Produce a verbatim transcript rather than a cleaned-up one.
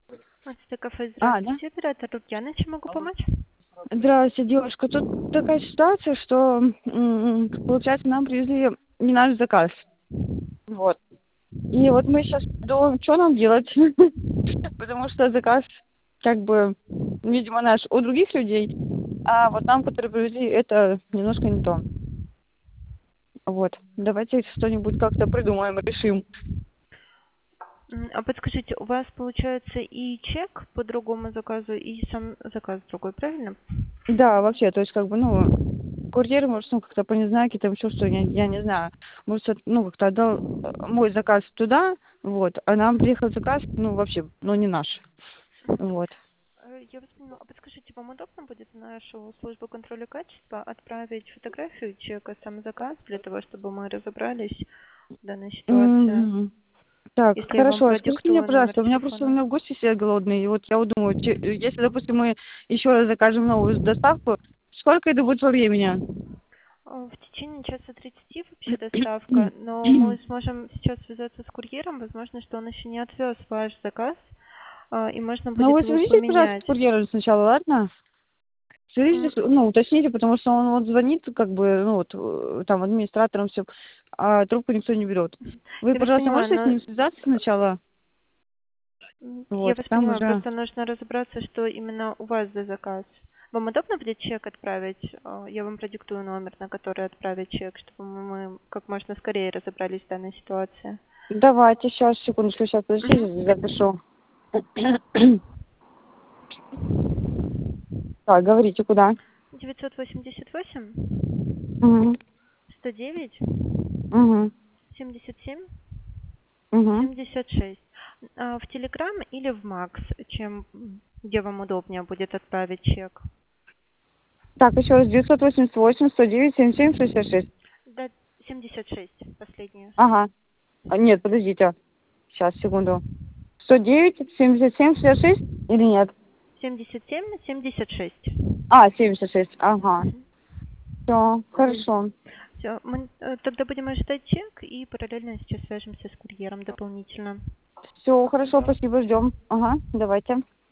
Это кафе. А, да? Здравствуйте, оператор Лукьяна. Чем могу помочь? Здравствуйте, девушка. Тут такая ситуация, что, м, получается, нам привезли не наш заказ. Вот. И вот мы сейчас думаем, что нам делать, потому что заказ, как бы, видимо, наш у других людей, а вот нам, которые привезли, это немножко не то. Вот. Давайте что-нибудь как-то придумаем, решим. М, А подскажите, у вас получается и чек по другому заказу, и сам заказ другой, правильно? Да, вообще, то есть, как бы, ну, курьер, может, ну, как-то по незнаке, там еще что, я, я не знаю. Может, от- ну, как-то отдал э, мой заказ туда, вот, а нам приехал заказ, ну, вообще, ну, не наш. Вот. Э, Я вас поняла. А подскажите, вам удобно будет в нашу службу контроля качества отправить фотографию чека, сам заказ, для того, чтобы мы разобрались в данной ситуации? М, Так, Если я вам хорошо, а скажите мне, продиктую номер пожалуйста, у меня просто у телефона. меня гости сидят голодные, и вот я вот думаю, че- если, допустим, мы еще раз закажем новую доставку, сколько это будет по времени? Э, В течение часа тридцати вообще доставка, но мы сможем сейчас связаться с курьером. Возможно, что он еще не отвез ваш заказ, а, и можно Ну, будет вы его свяжитесь, пожалуйста, с поменять. курьером сначала, ладно? М, Свяжитесь, ну, уточните, потому что он вот звонит, как бы, ну, вот, э, там, администратором все, а трубку никто не берет. Вы, Я вас пожалуйста, поняла, можете с но ним связаться сначала? м, я Вот, вас там понимаю, уже... просто нужно разобраться, что именно у вас за заказ. Вам удобно будет чек отправить? А, Я вам продиктую номер, на который отправить чек, чтобы мы как можно скорее разобрались в данной ситуации. Давайте, сейчас, секундочку, сейчас, Мгм. подождите, запишу. Так, говорите, куда? девятьсот восемьдесят восемь Угу, сто девять угу, семьдесят семь угу. семьдесят шесть. А, В Телеграм или в Макс, чем м, где вам удобнее будет отправить чек? Так, еще раз, девятьсот восемьдесят восемь сто девять семьдесят семь шестьдесят шесть. Да, семьдесят шесть последнее. Ага. А, нет, подождите. Сейчас, секунду. сто девять семьдесят семь шестьдесят шесть или нет? семьдесят семь семьдесят шесть. А, семьдесят шесть, ага. Все, хорошо. Все, мы э, тогда будем ожидать чек и параллельно сейчас свяжемся с курьером дополнительно. Все, хорошо, спасибо, ждем. Ага, давайте.